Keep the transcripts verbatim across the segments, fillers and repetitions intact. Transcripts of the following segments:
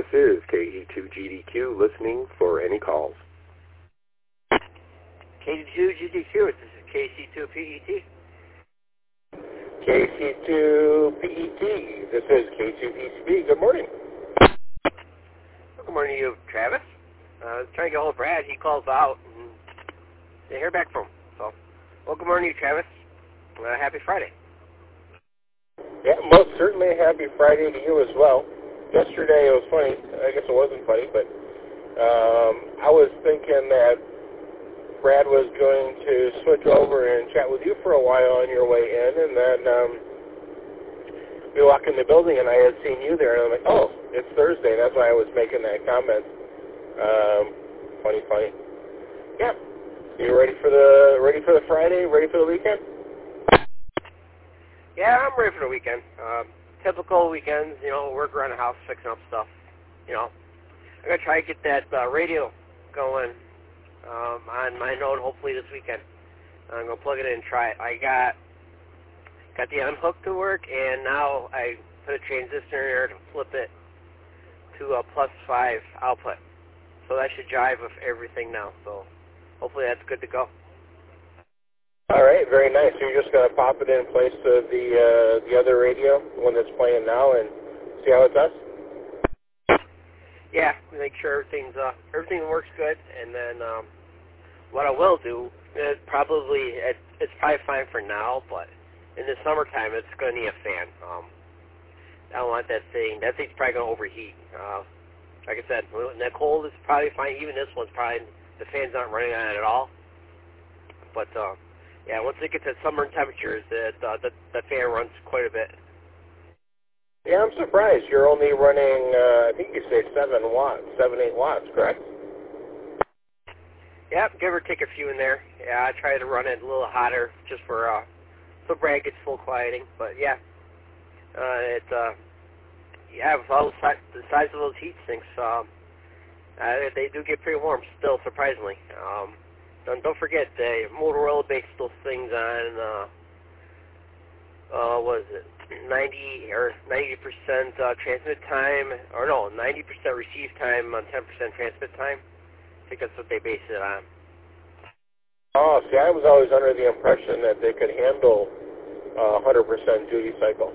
This is K E two G D Q listening for any calls. K E two G D Q, this is K C two P E T. K C two P E T, this is K two P C B. Good morning. Well, good morning to you, Travis. Uh, I was trying to get hold of Brad. He calls out and didn't hear back from him. So, well, good morning to you, Travis. Uh, happy Friday. Yeah, most certainly happy Friday to you as well. Yesterday it was funny. I guess it wasn't funny, but um, I was thinking that Brad was going to switch over and chat with you for a while on your way in, and then um, we walk in the building, and I had seen you there, and I'm like, oh, it's Thursday. That's why I was making that comment. Um, funny, funny. Yeah. You ready for the ready for the Friday? Ready for the weekend? Yeah, I'm ready for the weekend. Um, typical weekends, you know, work around the house, fixing up stuff. You know, I'm gonna try to get that uh, radio going um, on my Node hopefully this weekend. I'm gonna plug it in and try it. I got got the unhook to work, and now I put a transistor in there to flip it to a plus five output. So that should jive with everything now. So hopefully that's good to go. All right, very nice. So you're just going to pop it in place of the uh, the other radio, the one that's playing now, and see how it does? Yeah, make sure everything's uh, everything works good, and then um, what I will do is probably it, it's probably fine for now, but in the summertime it's going to need a fan. Um, I don't want that thing. That thing's probably going to overheat. Uh, like I said, in the cold it's probably fine. Even this one's probably the fan's not running on it at all, but. Uh, Yeah, once it gets at summer temperatures, it, uh, the, the fan runs quite a bit. Yeah, I'm surprised. You're only running, uh, I think you say seven watts, seven, eight watts, correct? Yeah, give or take a few in there. Yeah, I try to run it a little hotter just for, uh, so Brad gets full quieting. But yeah, uh, it, uh, yeah, with all the size, the size of those heat sinks, um, uh, they do get pretty warm still, surprisingly. Um, And don't forget, the Motorola based those things on, uh, uh, what is it, ninety or ninety percent uh, transmit time, or no, ninety percent receive time on ten percent transmit time. I think that's what they base it on. Oh, see, I was always under the impression that they could handle uh, one hundred percent duty cycle.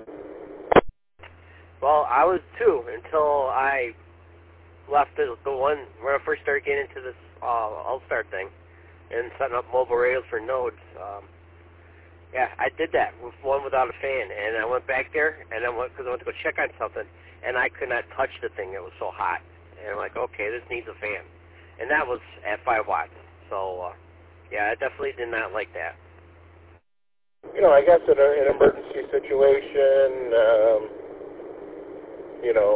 Well, I was too until I left the, the one when I first started getting into this uh, All-Star thing and setting up mobile radios for nodes. Um, yeah, I did that with one without a fan, and I went back there, and I went because I went to go check on something, and I could not touch the thing. It was so hot, and I'm like, okay, this needs a fan, and that was at five watts. So, uh, yeah, I definitely did not like that. You know, I guess in a, an emergency situation, um, you know,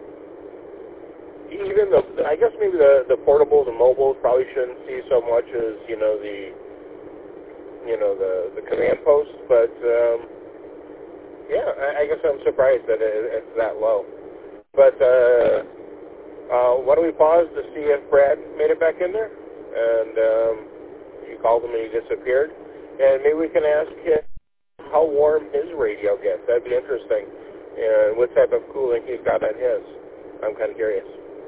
even the, I guess maybe the, the portables and mobiles probably shouldn't see so much as, you know, the, you know, the, the command post, but, um, yeah, I, I guess I'm surprised that it, it's that low. But, uh, uh, why don't we pause to see if Brad made it back in there? And, um, you called him and he disappeared. And maybe we can ask him how warm his radio gets. That'd be interesting. And what type of cooling he's got on his. I'm kind of curious.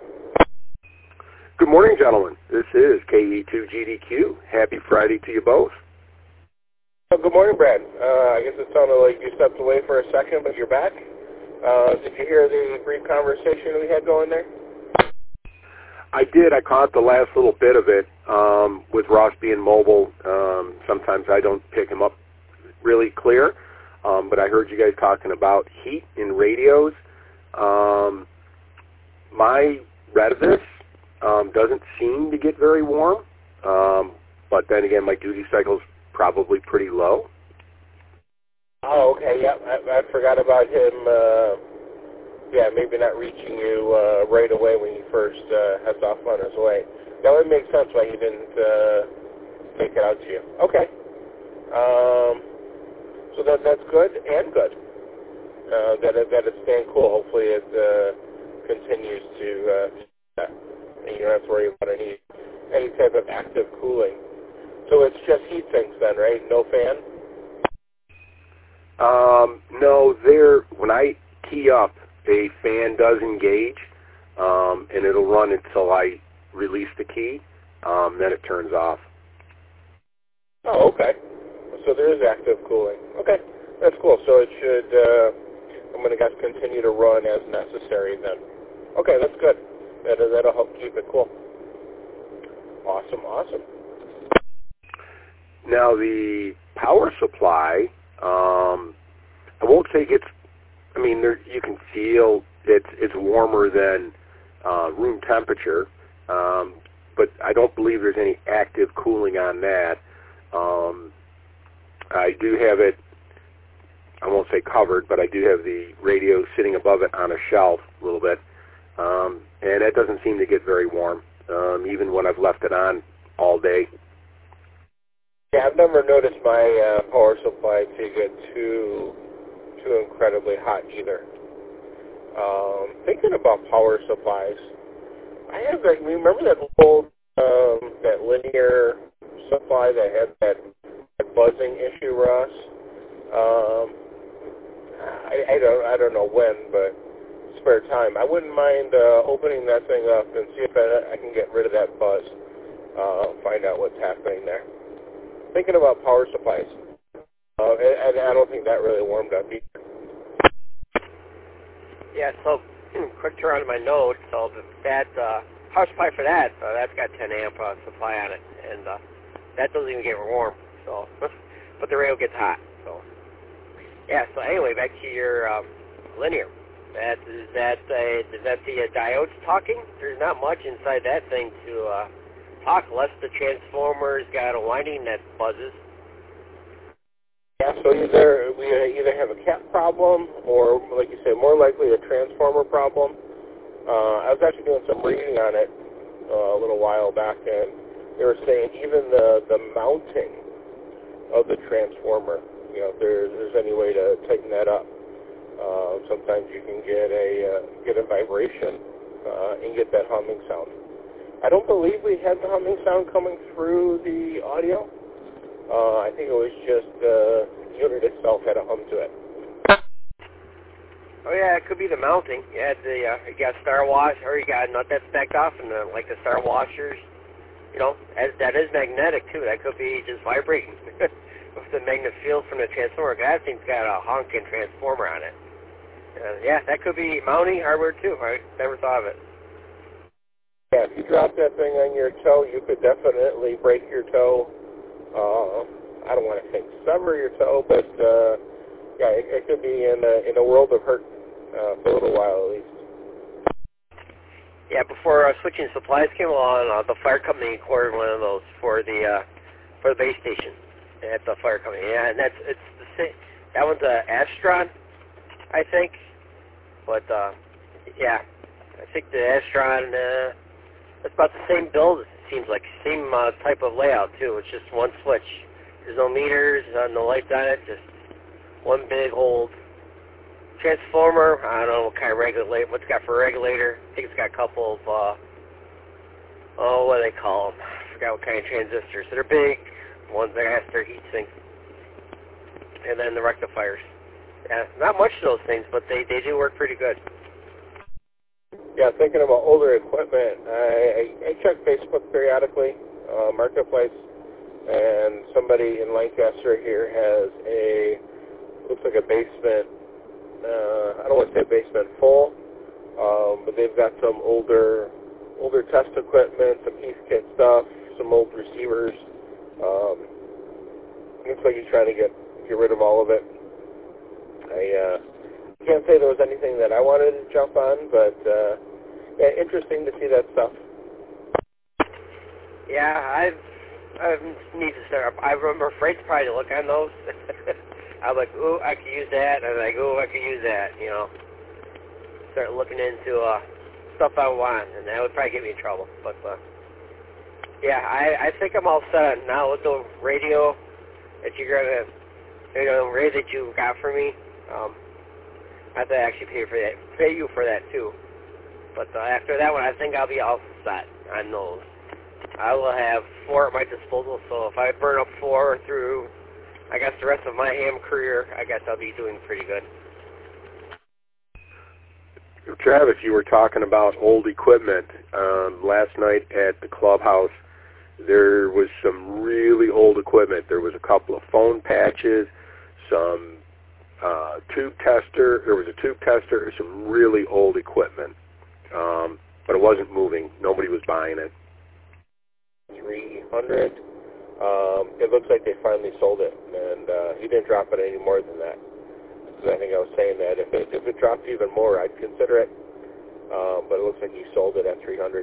Good morning, gentlemen. This is K E two G D Q. Happy Friday to you both. Oh, good morning, Brad. Uh, I guess it sounded like you stepped away for a second, but you're back. Uh, did you hear the brief conversation we had going there? I did. I caught the last little bit of it. Um, with Ross being mobile, um, sometimes I don't pick him up really clear, um, but I heard you guys talking about heat in radios. Um, my Retevis Um, doesn't seem to get very warm, um, but then again, my duty cycle's probably pretty low. Oh, okay, yeah, I, I forgot about him, uh, yeah, maybe not reaching you uh, right away when he first uh, heads off on his way. That would make sense why he didn't uh, make it out to you. Okay. Um, so that that's good and good. Uh, that, it, that it's staying cool. Hopefully it uh, continues to uh, and you don't have to worry about any any type of active cooling. So it's just heat sinks then, right? No fan? Um, no, there, when I key up, a fan does engage, um, and it'll run until I release the key. Um, then it turns off. Oh, okay. So there is active cooling. Okay, that's cool. So it should, uh, I'm going to guess, continue to run as necessary then. Okay, that's good. That, that'll help keep it cool. Awesome, awesome. Now the power supply, um, I won't say it's, I mean, there, you can feel it's, it's warmer than uh, room temperature, um, but I don't believe there's any active cooling on that. Um, I do have it, I won't say covered, but I do have the radio sitting above it on a shelf a little bit, um, and it doesn't seem to get very warm, um, even when I've left it on all day. Yeah, I've never noticed my uh, power supply to get too too incredibly hot either. Um, thinking about power supplies, I have that. Remember that old um, that linear supply that had that, that buzzing issue, Ross? Um, I, I don't I don't know when, but spare time. I wouldn't mind uh, opening that thing up and see if I, I can get rid of that buzz. Uh, find out what's happening there. Thinking about power supplies, uh, and, and I don't think that really warmed up either. Yeah, so quick turn on my node. So that uh, power supply for that, uh, that's got ten amp uh, supply on it, and uh, that doesn't even get warm. So, but the radio gets hot. So, yeah. So anyway, back to your um, linear. That is that uh, is that the uh, diodes talking? There's not much inside that thing to uh, talk, unless the transformer's got a winding that buzzes. Yeah, so either we either have a cat problem, or, like you said, more likely a transformer problem. Uh, I was actually doing some reading on it uh, a little while back, and they were saying even the, the mounting of the transformer, you know, if there, there's any way to tighten that up. Uh, sometimes you can get a uh, get a vibration uh, and get that humming sound. I don't believe we had the humming sound coming through the audio. Uh, I think it was just uh, the unit itself had a hum to it. Oh yeah, it could be the mounting. You had the uh, you got star wash, or you got a nut that's backed off, and the, like the star washers. You know, as, that is magnetic too. That could be just vibrating with the magnetic field from the transformer. That thing's got a honking transformer on it. Uh, yeah, that could be mounting hardware too. I never thought of it. Yeah, if you drop that thing on your toe, you could definitely break your toe. Uh, I don't want to say sever your toe, but uh, yeah, it, it could be in a, in a world of hurt uh, for a little while at least. Yeah, before uh, switching supplies came along, uh, the fire company ordered one of those for the uh, for the base station at the fire company. Yeah, and that's it's the same. That one's a Astron, I think. But uh, yeah, I think the Astron. Uh, it's about the same build. It seems like same uh, type of layout too. It's just one switch. There's no meters, uh, no lights on it. Just one big old transformer. I don't know what kind of regulator. What's it got for regulator? I think it's got a couple of uh, oh, what do they call them? I forgot what kind of transistors. So they're big ones that have their heat sinks, and then the rectifiers. Yeah, not much of those things, but they they do work pretty good. Yeah, thinking about older equipment, I, I, I check Facebook periodically, uh, Marketplace, and somebody in Lancaster here has a, looks like a basement, uh, I don't want to say basement full, um, but they've got some older, older test equipment, some piece kit stuff, some old receivers. Um, looks like he's trying to get, get rid of all of it. I, uh, can't say there was anything that I wanted to jump on, but uh, yeah, interesting to see that stuff. Yeah, I've I need to start. I remember Freight's probably to look on those. I'm like, ooh, I could use that. I'm like, ooh, I could use that. You know, start looking into uh, stuff I want, and that would probably get me in trouble. But uh, yeah, I I think I'm all set now with the radio that you're gonna, you know, radio that you got for me. Um, I have to actually pay for that, pay you for that too. But uh, after that one, I think I'll be all set on those. I will have four at my disposal, so if I burn up four through, I guess the rest of my ham career, I guess I'll be doing pretty good. Travis, you were talking about old equipment. Um, last night at the clubhouse, there was some really old equipment. There was a couple of phone patches, some uh, tube tester. There was a tube tester, some really old equipment. Um, but it wasn't moving. Nobody was buying it. three hundred. Um, it looks like they finally sold it, and uh, he didn't drop it any more than that. So I think I was saying that if it, if it dropped even more, I'd consider it. Um, but it looks like he sold it at three hundred.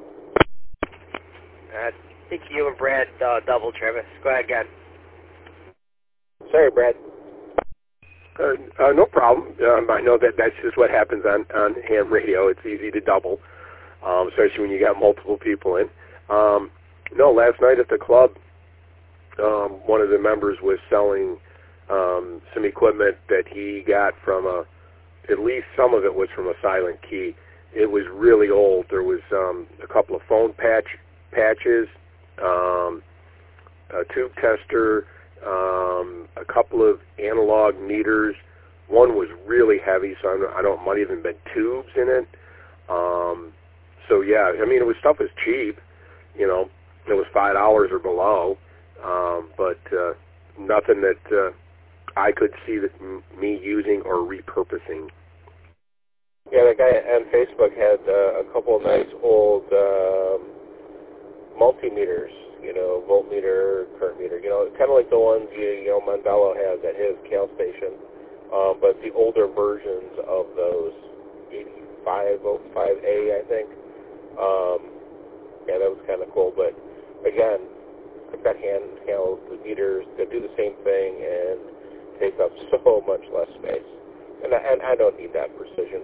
I think you and Brad uh, double, Travis. Go ahead again. Sorry, Brad. Uh, uh, no problem. Um, I know that that's just what happens on, on ham radio. It's easy to double, um, especially when you got multiple people in. Um, no, last night at the club, um, one of the members was selling um, some equipment that he got from a, at least some of it was from a Silent Key. It was really old. There was um, a couple of phone patch patches, um, a tube tester, um, a couple of analog meters. One was really heavy, so I don't, I don't might have even been tubes in it. Um, so yeah, I mean, it was stuff was cheap. You know, it was five dollars or below, um, but uh, nothing that uh, I could see that m- me using or repurposing. Yeah, that guy on Facebook had uh, a couple of nice old um, multimeters, you know, voltmeter, current meter, you know, kind of like the ones, you, you know, Mondello has at his Cal station, um, but the older versions of those, eighty-five oh five A, I think. Um, yeah, that was kind of cool, but again, I've got handheld meters that do the same thing and take up so much less space, and I, and I don't need that precision.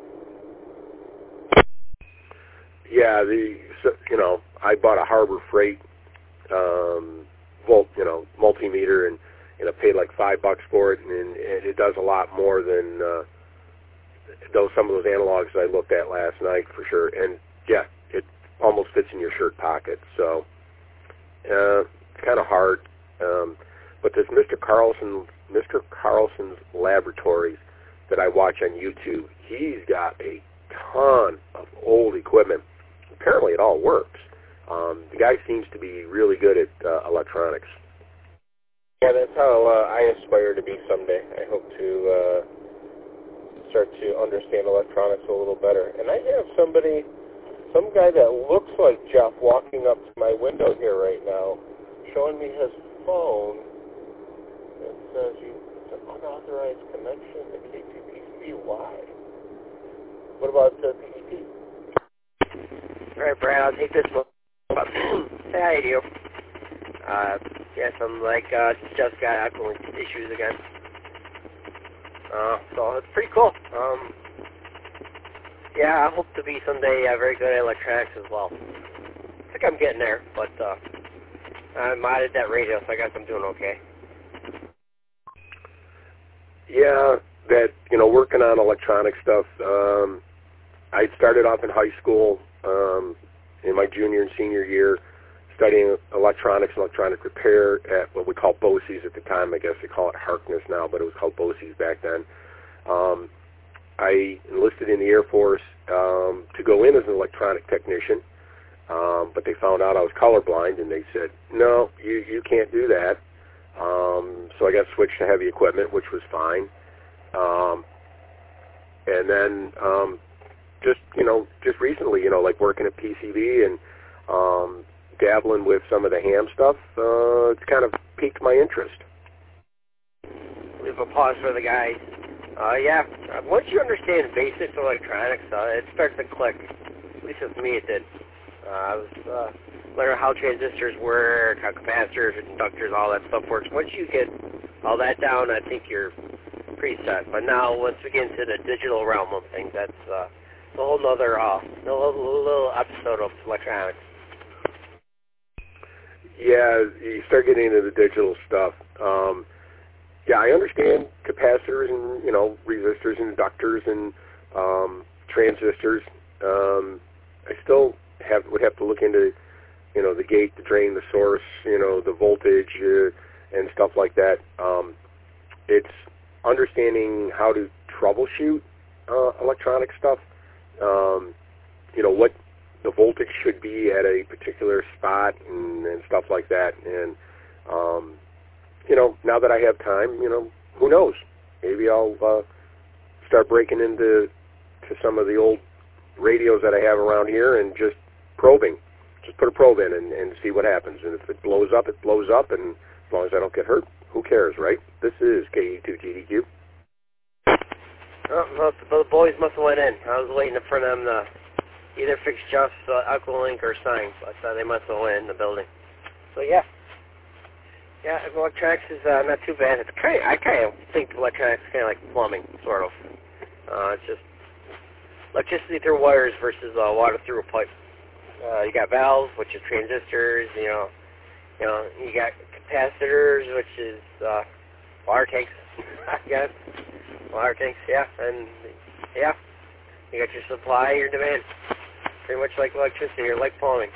Yeah, the you know I bought a Harbor Freight um, volt you know multimeter and and I paid like five bucks for it, and, and it does a lot more than uh, those some of those analogs that I looked at last night for sure. And yeah, it almost fits in your shirt pocket. So uh, it's kind of hard. Um, but this Mister Carlson, Mister Carlson's Laboratories that I watch on YouTube, he's got a ton of old equipment. Apparently it all works. Um, the guy seems to be really good at uh, electronics. Yeah, that's how uh, I aspire to be someday. I hope to uh, start to understand electronics a little better. And I have somebody, some guy that looks like Jeff walking up to my window here right now, showing me his phone. It says you, it's an unauthorized connection to K T P C. Why? What about the P E P? All right, Brad, I'll take this one. Say hi to you. Uh, yeah, some like, uh, just got alcohol issues again. Uh, so it's pretty cool. Um, yeah, I hope to be someday uh, very good at electronics as well. I think I'm getting there, but, uh, I modded that radio, so I guess I'm doing okay. Yeah, that, you know, working on electronic stuff, um, I started off in high school, um, in my junior and senior year, studying electronics and electronic repair at what we call BOCES at the time. I guess they call it Harkness now, but it was called BOCES back then. Um, I enlisted in the Air Force um, to go in as an electronic technician, um, but they found out I was colorblind, and they said, no, you, you can't do that. Um, so I got switched to heavy equipment, which was fine. Um, and then um, just, you know, just recently, you know, like working at P C B and um, dabbling with some of the ham stuff, uh, it's kind of piqued my interest. Leave a pause for the guys. Uh, yeah, once you understand basics of electronics, uh, it starts to click. At least with me, it did. Uh, I was uh, learning how transistors work, how capacitors, inductors, all that stuff works. Once you get all that down, I think you're pretty set. But now, once we get into the digital realm of things, that's uh, a whole other uh, little, little episode of electronics. Yeah, you start getting into the digital stuff. Um, yeah, I understand capacitors and, you know, resistors and inductors and um, transistors. Um, I still have would have to look into, you know, the gate, the drain, the source, you know, the voltage uh, and stuff like that. Um, it's understanding how to troubleshoot uh, electronic stuff um, you know, what the voltage should be at a particular spot and, and stuff like that. And, um, you know, now that I have time, you know, who knows? Maybe I'll uh, start breaking into to some of the old radios that I have around here and just probing. Just put a probe in and, and see what happens. And if it blows up, it blows up. And as long as I don't get hurt, who cares, right? This is K E two G D Q. Oh, well, the boys must have went in. I was waiting for them to either fix Jeff's uh, Aqualink or sign, but uh, they must have went in the building. So yeah, yeah, electronics is uh, not too bad. It's kind of, I kind of think electronics is kind of like plumbing, sort of. Uh, it's just electricity through wires versus uh, water through a pipe. Uh, you got valves, which is transistors. You know, you know, you got capacitors, which is uh, water tanks. I guess water tanks, yeah, and yeah, you got your supply, your demand. Pretty much like electricity or like plumbing.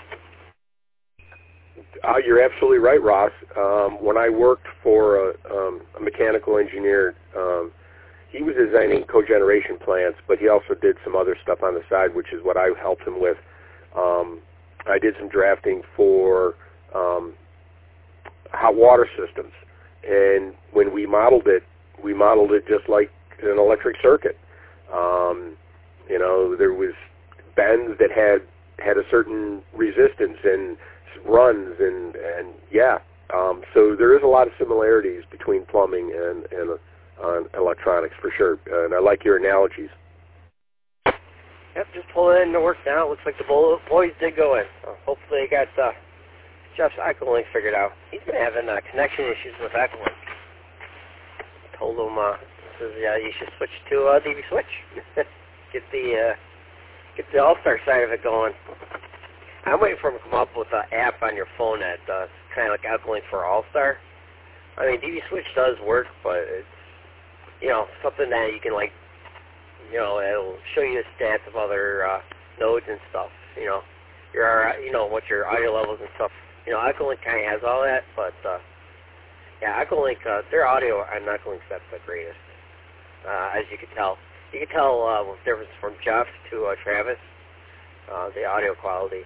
Uh, you're absolutely right, Ross. Um, when I worked for a, um, a mechanical engineer, um, he was designing cogeneration plants, but he also did some other stuff on the side, which is what I helped him with. Um, I did some drafting for um, hot water systems, and when we modeled it, we modeled it just like an electric circuit. Um, you know, there was bends that had had a certain resistance and runs and and yeah. Um, so there is a lot of similarities between plumbing and and uh, electronics for sure. Uh, and I like your analogies. Yep, just pull it in to work now. Looks like the boys did go in. Uh, hopefully they got uh, Jeff's Aqualink figured out. He's been having uh, connection issues with Aqualink. Told him, uh, says, yeah, you should switch to uh, D B Switch. get the uh, get the All-Star side of it going. I'm waiting for him to come up with an app on your phone that uh, kind of like Aqualink for All-Star. I mean, D B Switch does work, but it's, you know, something that you can like. You know, it'll show you the stats of other uh, nodes and stuff. You know, your you know what your audio levels and stuff. You know, Aqualink kind of has all that, but uh, yeah, Aqualink, uh, their audio on Aqualink's not the greatest, uh, as you can tell. You can tell uh, the difference from Jeff to uh, Travis, uh, the audio quality.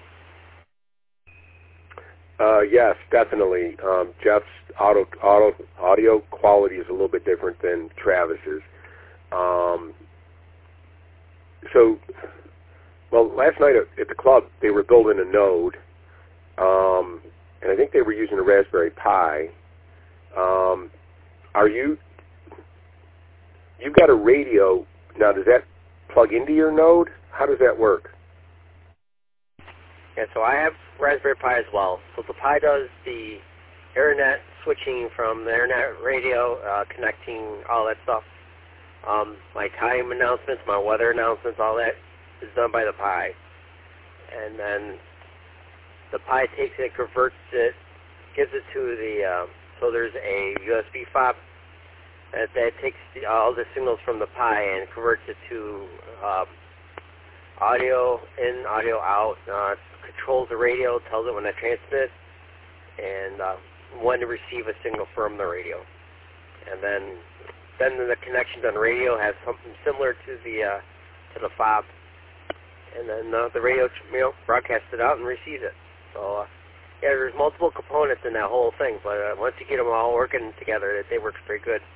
Uh, yes, definitely. Um, Jeff's auto, auto, audio quality is a little bit different than Travis's. Um, So, well, last night at, at the club, they were building a node, um, and I think they were using a Raspberry Pi. Um, are you, you've got a radio, now does that plug into your node? How does that work? Yeah, so I have Raspberry Pi as well. So the Pi does the internet switching from the internet radio, uh, connecting all that stuff. Um, my time announcements, my weather announcements, all that is done by the Pi. And then the Pi takes it, converts it, gives it to the, um, so there's a U S B fob that, that takes the, all the signals from the Pi and converts it to um, audio in, audio out, uh, controls the radio, tells it when to transmit, and uh, when to receive a signal from the radio. And then Then the connections on radio has something similar to the uh, to the fob, and then uh, the radio, you know, broadcasts it out and receives it. So uh, yeah, there's multiple components in that whole thing, but uh, once you get them all working together, it, it works pretty good.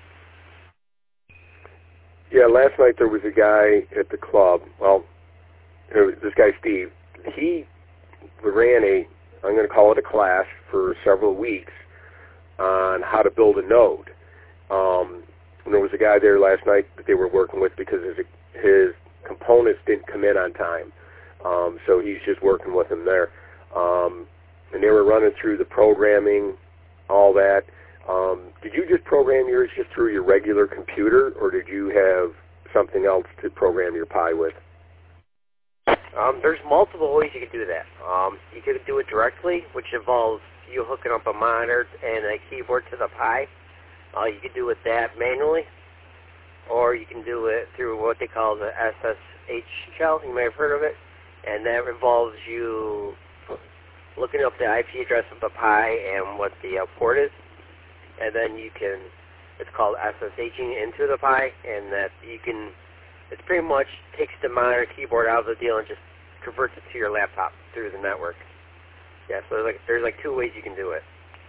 Yeah, last night there was a guy at the club. Well, this guy Steve. He ran a, I'm going to call it a class for several weeks on how to build a node. Um, And there was a guy there last night that they were working with because his his components didn't come in on time. Um, so he's just working with them there. Um, and they were running through the programming, all that. Um, did you just program yours just through your regular computer, or did you have something else to program your Pi with? Um, there's multiple ways you can do that. Um, you can do it directly, which involves you hooking up a monitor and a keyboard to the Pi. Uh, you can do it that manually, or you can do it through what they call the S S H shell. You may have heard of it, and that involves you looking up the I P address of the Pi and what the uh, port is, and then you can, it's called SSHing into the Pi, and that you can It pretty much takes the monitor keyboard out of the deal and just converts it to your laptop through the network. Yeah, so there's like there's like two ways you can do it.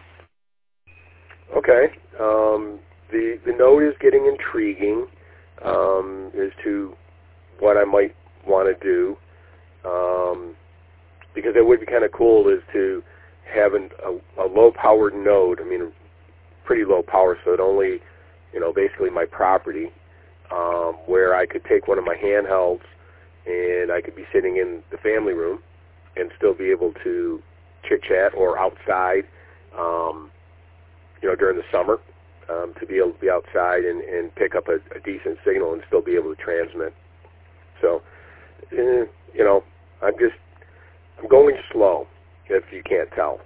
Okay. Um, the the Note is getting intriguing um, as to what I might want to do, um, because it would be kind of cool is to have an, a, a low-powered Note. I mean, pretty low power, so it only, you know, basically my property, um, where I could take one of my handhelds and I could be sitting in the family room and still be able to chit-chat, or outside, um, you know, during the summer, um, to be able to be outside and, and pick up a, a decent signal and still be able to transmit. So, eh, you know, I'm just, I'm going slow, if you can't tell.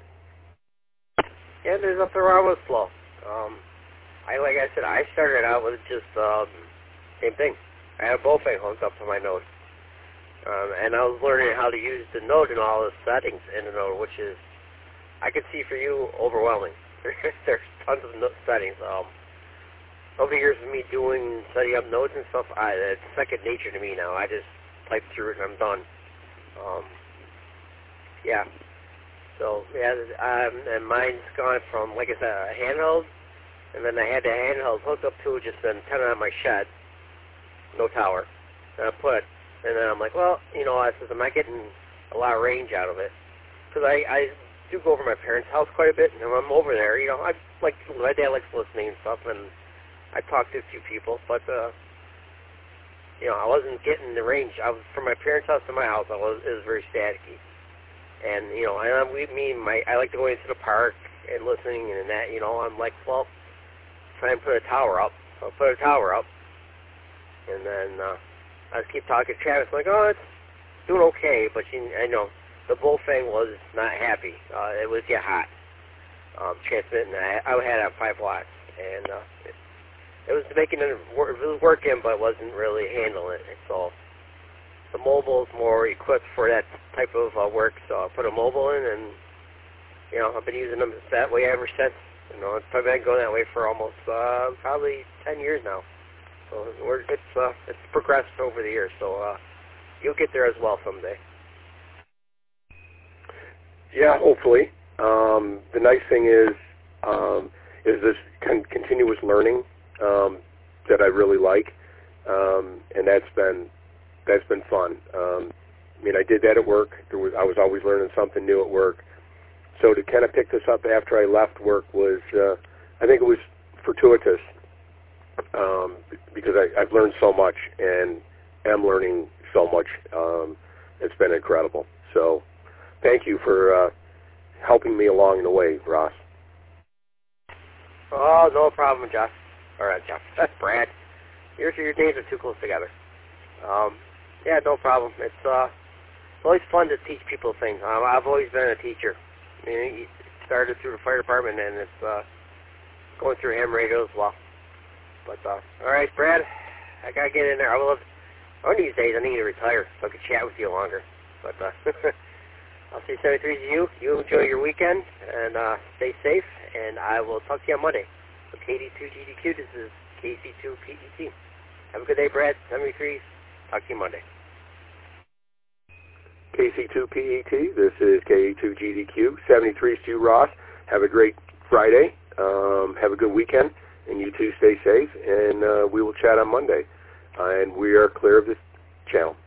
Yeah, there's nothing wrong with slow. Um, I like I said, I started out with just um, same thing. I had a Bofang hooked up to my Note, um, and I was learning how to use the Note and all the settings in the Note, which is, I could see for you, overwhelming. There's tons of no settings. Um, over the years of me doing, setting up Notes and stuff, I, it's second nature to me now. I just type through it and I'm done. Um, yeah. So, yeah, um, and mine's gone from, like I said, a handheld, and then I had the handheld hooked up to just an antenna on my shed, no tower, and I put, and then I'm like, well, you know, I says, I'm not getting a lot of range out of it, because I, I do go over to my parents' house quite a bit, and when I'm over there, you know, I like, my dad likes listening and stuff, and I talked to a few people, but, uh, you know, I wasn't getting the range. I was, from my parents' house to my house, I was, it was very staticky. And, you know, and we, me and my, I like to go into the park and listening and that, you know, I'm like, well, try and put a tower up. So I'll put a tower up. And then uh, I just keep talking to Travis, like, oh, it's doing okay, but you, I know the Bofang was not happy. Uh, it would get hot, um, transmitting. I, I had it at five watts, and uh, it, it was making it, it was working, but it wasn't really handling it. So the mobile is more equipped for that type of uh, work, so I put a mobile in, and, you know, I've been using them that way ever since. You know, it's probably been going that way for almost, uh, probably ten years now. So we're, it's, uh, it's progressed over the years, so uh, you'll get there as well someday. Yeah, hopefully. Um, the nice thing is, um, is this con- continuous learning um, that I really like, um, and that's been That's been fun. Um, I mean, I did that at work. There was, I was always learning something new at work. So to kind of pick this up after I left work was, uh, I think it was fortuitous, um, because I, I've learned so much and am learning so much. Um, it's been incredible. So thank you for uh, helping me along the way, Ross. Oh, no problem, Jeff. All right, Jeff. That's Brad. Your, your days are too close together. Um, Yeah, no problem. It's uh, it's always fun to teach people things. Um, I've always been a teacher. I mean, you started through the fire department, and it's uh, going through ham radio as well. But uh, all right, Brad, I gotta get in there. I will. One of these days, I need to retire so I can chat with you longer. But uh, I'll say seventy-three to you. You enjoy your weekend and uh, stay safe. And I will talk to you on Monday. So K D two G D Q. This is K C two P E T. Have a good day, Brad. seventy-three. Talk to you Monday. K C two P E T, this is K E two G D Q, seventy-three Stu Ross. Have a great Friday. Um, have a good weekend, and you too stay safe, and uh, we will chat on Monday. Uh, and we are clear of this channel.